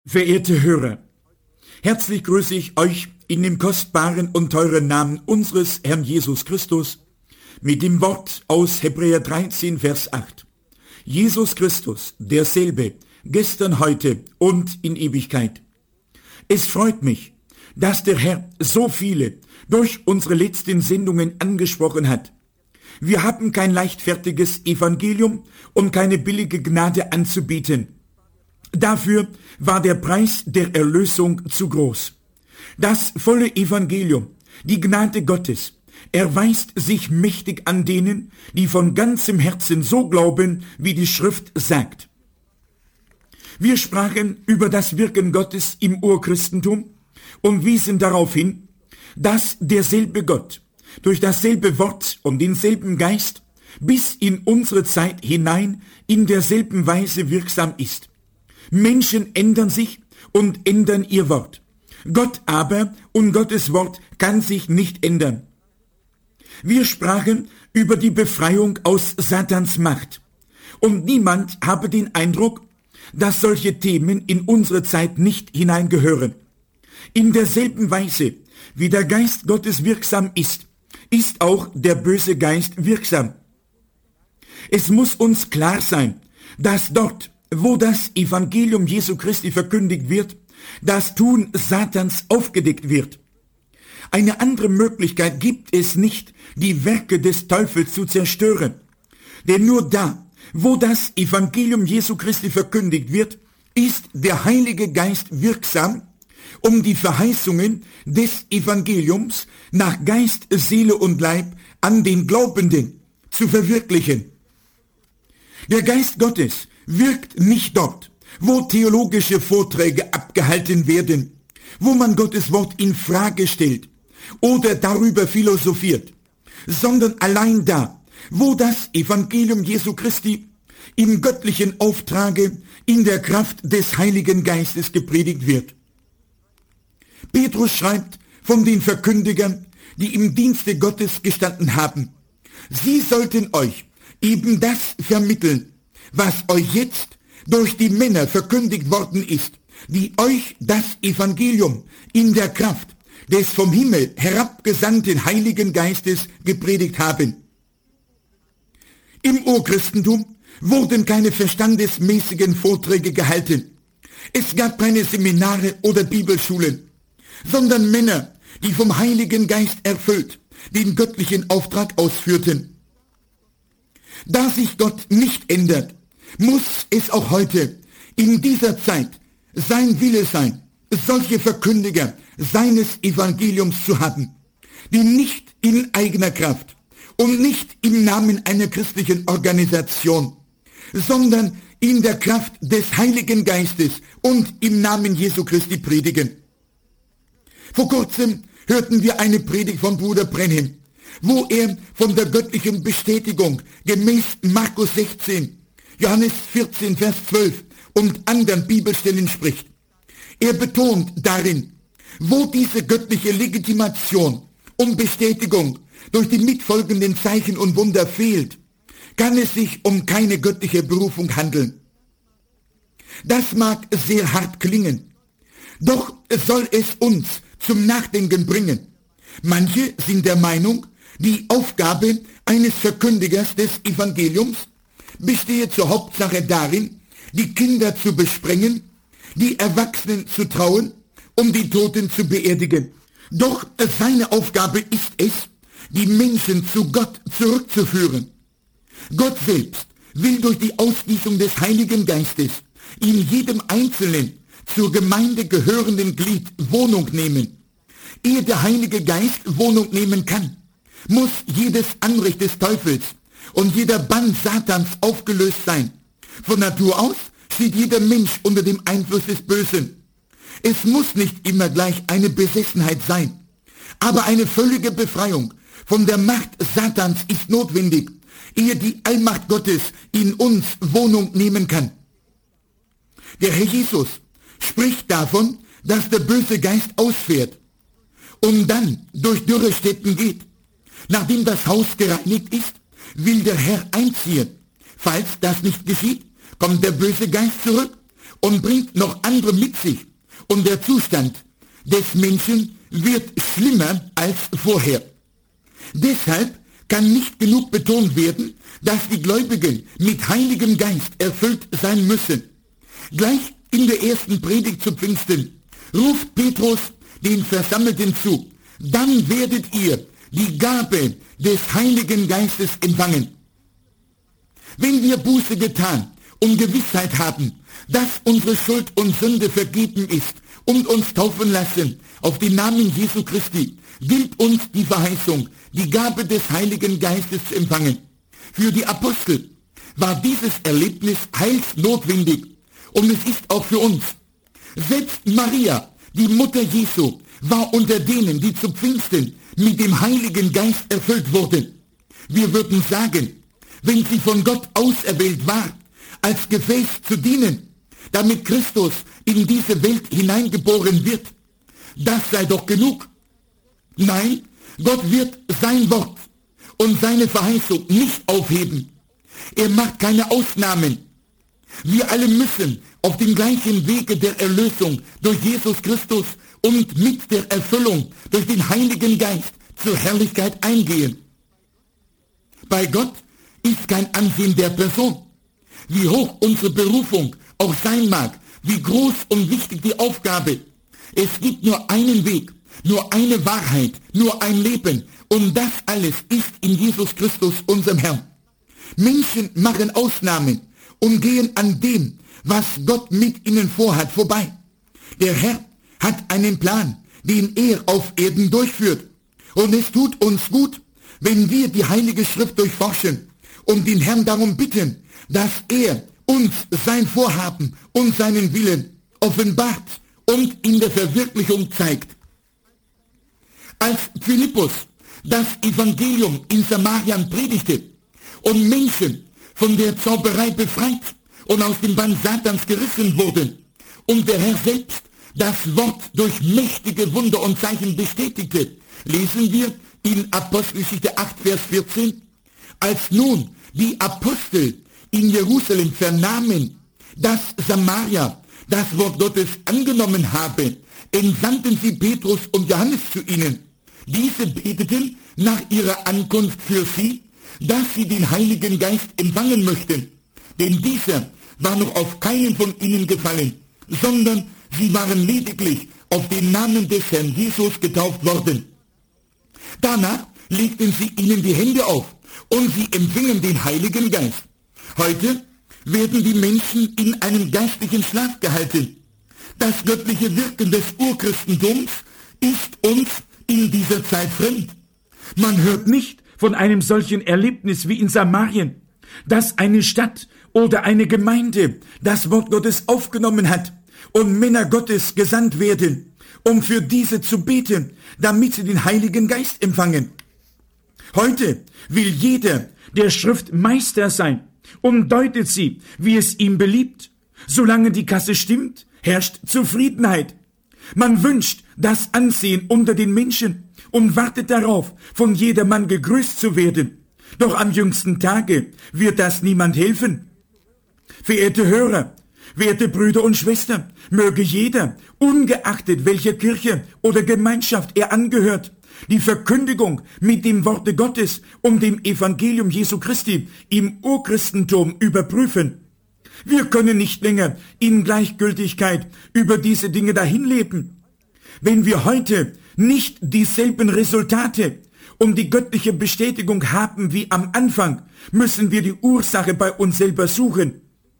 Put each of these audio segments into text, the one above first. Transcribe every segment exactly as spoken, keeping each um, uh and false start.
Verehrte Hörer, herzlich grüße ich euch in dem kostbaren und teuren Namen unseres Herrn Jesus Christus mit dem Wort aus Hebräer dreizehn, Vers acht. Jesus Christus, derselbe, gestern, heute und in Ewigkeit. Es freut mich, dass der Herr so viele durch unsere letzten Sendungen angesprochen hat. Wir haben kein leichtfertiges Evangelium und keine billige Gnade anzubieten. Dafür war der Preis der Erlösung zu groß. Das volle Evangelium, die Gnade Gottes, erweist sich mächtig an denen, die von ganzem Herzen so glauben, wie die Schrift sagt. Wir sprachen über das Wirken Gottes im Urchristentum und wiesen darauf hin, dass derselbe Gott durch dasselbe Wort und denselben Geist bis in unsere Zeit hinein in derselben Weise wirksam ist. Menschen ändern sich und ändern ihr Wort. Gott aber und Gottes Wort kann sich nicht ändern. Wir sprachen über die Befreiung aus Satans Macht. Und niemand habe den Eindruck, dass solche Themen in unsere Zeit nicht hineingehören. In derselben Weise, wie der Geist Gottes wirksam ist, ist auch der böse Geist wirksam. Es muss uns klar sein, dass dort, wo das Evangelium Jesu Christi verkündigt wird, das Tun Satans aufgedeckt wird. Eine andere Möglichkeit gibt es nicht, die Werke des Teufels zu zerstören. Denn nur da, wo das Evangelium Jesu Christi verkündigt wird, ist der Heilige Geist wirksam, um die Verheißungen des Evangeliums nach Geist, Seele und Leib an den Glaubenden zu verwirklichen. Der Geist Gottes wirkt nicht dort, wo theologische Vorträge abgehalten werden, wo man Gottes Wort in Frage stellt oder darüber philosophiert, sondern allein da, wo das Evangelium Jesu Christi im göttlichen Auftrage in der Kraft des Heiligen Geistes gepredigt wird. Petrus schreibt von den Verkündigern, die im Dienste Gottes gestanden haben. Sie sollten euch eben das vermitteln, was euch jetzt durch die Männer verkündigt worden ist, die euch das Evangelium in der Kraft des vom Himmel herabgesandten Heiligen Geistes gepredigt haben. Im Urchristentum wurden keine verstandesmäßigen Vorträge gehalten. Es gab keine Seminare oder Bibelschulen, sondern Männer, die vom Heiligen Geist erfüllt, den göttlichen Auftrag ausführten. Da sich Gott nicht ändert, muss es auch heute, in dieser Zeit, sein Wille sein, solche Verkündiger seines Evangeliums zu haben, die nicht in eigener Kraft und nicht im Namen einer christlichen Organisation, sondern in der Kraft des Heiligen Geistes und im Namen Jesu Christi predigen. Vor kurzem hörten wir eine Predigt von Bruder Brenhem, wo er von der göttlichen Bestätigung gemäß Markus sechzehn, Johannes vierzehn, Vers zwölf und anderen Bibelstellen spricht. Er betont darin, wo diese göttliche Legitimation und Bestätigung durch die mitfolgenden Zeichen und Wunder fehlt, kann es sich um keine göttliche Berufung handeln. Das mag sehr hart klingen, doch soll es uns zum Nachdenken bringen. Manche sind der Meinung, die Aufgabe eines Verkündigers des Evangeliums bestehe zur Hauptsache darin, die Kinder zu besprengen, die Erwachsenen zu trauen, um die Toten zu beerdigen. Doch seine Aufgabe ist es, die Menschen zu Gott zurückzuführen. Gott selbst will durch die Ausgießung des Heiligen Geistes in jedem einzelnen zur Gemeinde gehörenden Glied Wohnung nehmen. Ehe der Heilige Geist Wohnung nehmen kann, muss jedes Anrecht des Teufels und jeder Bann Satans aufgelöst sein. Von Natur aus steht jeder Mensch unter dem Einfluss des Bösen. Es muss nicht immer gleich eine Besessenheit sein, aber eine völlige Befreiung von der Macht Satans ist notwendig, ehe die Allmacht Gottes in uns Wohnung nehmen kann. Der Herr Jesus spricht davon, dass der böse Geist ausfährt und dann durch dürre Stätten geht. Nachdem das Haus gereinigt ist, will der Herr einziehen. Falls das nicht geschieht, kommt der böse Geist zurück und bringt noch andere mit sich. Und der Zustand des Menschen wird schlimmer als vorher. Deshalb kann nicht genug betont werden, dass die Gläubigen mit Heiligem Geist erfüllt sein müssen. Gleich in der ersten Predigt zu Pfingsten ruft Petrus den Versammelten zu: Dann werdet ihr die Gabe des Heiligen Geistes empfangen. Wenn wir Buße getan und Gewissheit haben, dass unsere Schuld und Sünde vergeben ist und uns taufen lassen auf den Namen Jesu Christi, gilt uns die Verheißung, die Gabe des Heiligen Geistes zu empfangen. Für die Apostel war dieses Erlebnis heilsnotwendig und es ist auch für uns. Selbst Maria, die Mutter Jesu, war unter denen, die zu Pfingsten mit dem Heiligen Geist erfüllt wurden. Wir würden sagen, wenn sie von Gott auserwählt war, als Gefäß zu dienen, damit Christus in diese Welt hineingeboren wird, das sei doch genug. Nein, Gott wird sein Wort und seine Verheißung nicht aufheben. Er macht keine Ausnahmen. Wir alle müssen auf dem gleichen Wege der Erlösung durch Jesus Christus und mit der Erfüllung durch den Heiligen Geist zur Herrlichkeit eingehen. Bei Gott ist kein Ansehen der Person. Wie hoch unsere Berufung auch sein mag, wie groß und wichtig die Aufgabe. Es gibt nur einen Weg, nur eine Wahrheit, nur ein Leben, und das alles ist in Jesus Christus, unserem Herrn. Menschen machen Ausnahmen und gehen an dem, was Gott mit ihnen vorhat, vorbei. Der Herr hat einen Plan, den er auf Erden durchführt. Und es tut uns gut, wenn wir die Heilige Schrift durchforschen und den Herrn darum bitten, dass er uns sein Vorhaben und seinen Willen offenbart und in der Verwirklichung zeigt. Als Philippus das Evangelium in Samarien predigte und Menschen von der Zauberei befreit und aus dem Bann Satans gerissen wurden und der Herr selbst das Wort durch mächtige Wunder und Zeichen bestätigte, lesen wir in Apostelgeschichte acht, Vers vierzehn, als nun die Apostel in Jerusalem vernahmen, dass Samaria das Wort Gottes angenommen habe, entsandten sie Petrus und Johannes zu ihnen. Diese beteten nach ihrer Ankunft für sie, dass sie den Heiligen Geist empfangen möchten. Denn dieser war noch auf keinen von ihnen gefallen, sondern sie waren lediglich auf den Namen des Herrn Jesus getauft worden. Danach legten sie ihnen die Hände auf und sie empfingen den Heiligen Geist. Heute werden die Menschen in einem geistlichen Schlaf gehalten. Das göttliche Wirken des Urchristentums ist uns in dieser Zeit fremd. Man hört nicht von einem solchen Erlebnis wie in Samarien, dass eine Stadt oder eine Gemeinde das Wort Gottes aufgenommen hat und Männer Gottes gesandt werden, um für diese zu beten, damit sie den Heiligen Geist empfangen. Heute will jeder der Schrift Meister sein und deutet sie, wie es ihm beliebt. Solange die Kasse stimmt, herrscht Zufriedenheit. Man wünscht das Ansehen unter den Menschen und wartet darauf, von jedermann gegrüßt zu werden. Doch am jüngsten Tage wird das niemand helfen. Verehrte Hörer, werte Brüder und Schwestern, möge jeder, ungeachtet welcher Kirche oder Gemeinschaft er angehört, die Verkündigung mit dem Worte Gottes und dem Evangelium Jesu Christi im Urchristentum überprüfen. Wir können nicht länger in Gleichgültigkeit über diese Dinge dahinleben. Wenn wir heute nicht dieselben Resultate und die göttliche Bestätigung haben wie am Anfang, müssen wir die Ursache bei uns selber suchen.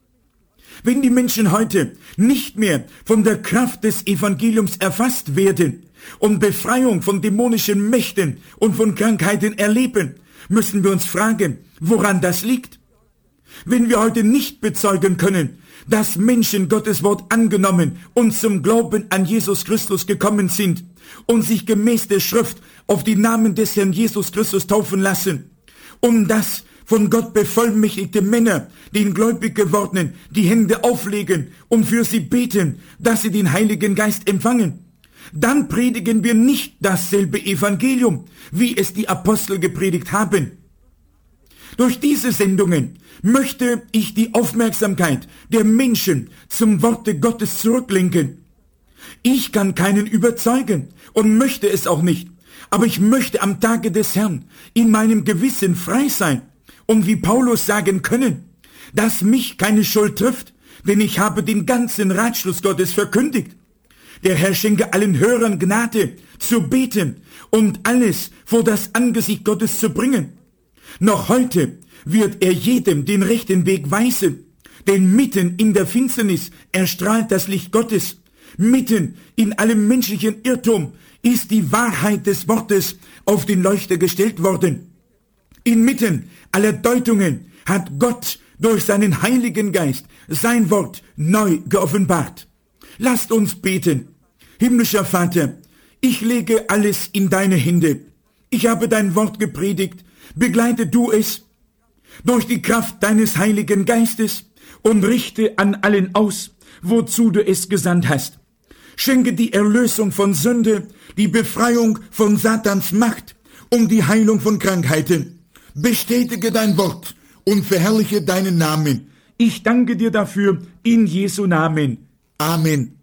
Wenn die Menschen heute nicht mehr von der Kraft des Evangeliums erfasst werden und Befreiung von dämonischen Mächten und von Krankheiten erleben, müssen wir uns fragen, woran das liegt. Wenn wir heute nicht bezeugen können, dass Menschen Gottes Wort angenommen und zum Glauben an Jesus Christus gekommen sind und sich gemäß der Schrift auf die Namen des Herrn Jesus Christus taufen lassen, um das von Gott bevollmächtigte Männer, den gläubig gewordenen, die Hände auflegen und für sie beten, dass sie den Heiligen Geist empfangen, dann predigen wir nicht dasselbe Evangelium, wie es die Apostel gepredigt haben. Durch diese Sendungen möchte ich die Aufmerksamkeit der Menschen zum Worte Gottes zurücklenken. Ich kann keinen überzeugen und möchte es auch nicht, aber ich möchte am Tage des Herrn in meinem Gewissen frei sein und wie Paulus sagen können, dass mich keine Schuld trifft, denn ich habe den ganzen Ratschluss Gottes verkündigt. Der Herr schenke allen Hörern Gnade, zu beten und alles vor das Angesicht Gottes zu bringen. Noch heute wird er jedem den rechten Weg weisen, denn mitten in der Finsternis erstrahlt das Licht Gottes. Mitten in allem menschlichen Irrtum ist die Wahrheit des Wortes auf den Leuchter gestellt worden. Inmitten aller Deutungen hat Gott durch seinen Heiligen Geist sein Wort neu geoffenbart. Lasst uns beten. Himmlischer Vater, ich lege alles in deine Hände. Ich habe dein Wort gepredigt. Begleite du es durch die Kraft deines Heiligen Geistes und richte an allen aus, wozu du es gesandt hast. Schenke die Erlösung von Sünde, die Befreiung von Satans Macht und die Heilung von Krankheiten. Bestätige dein Wort und verherrliche deinen Namen. Ich danke dir dafür in Jesu Namen. Amen.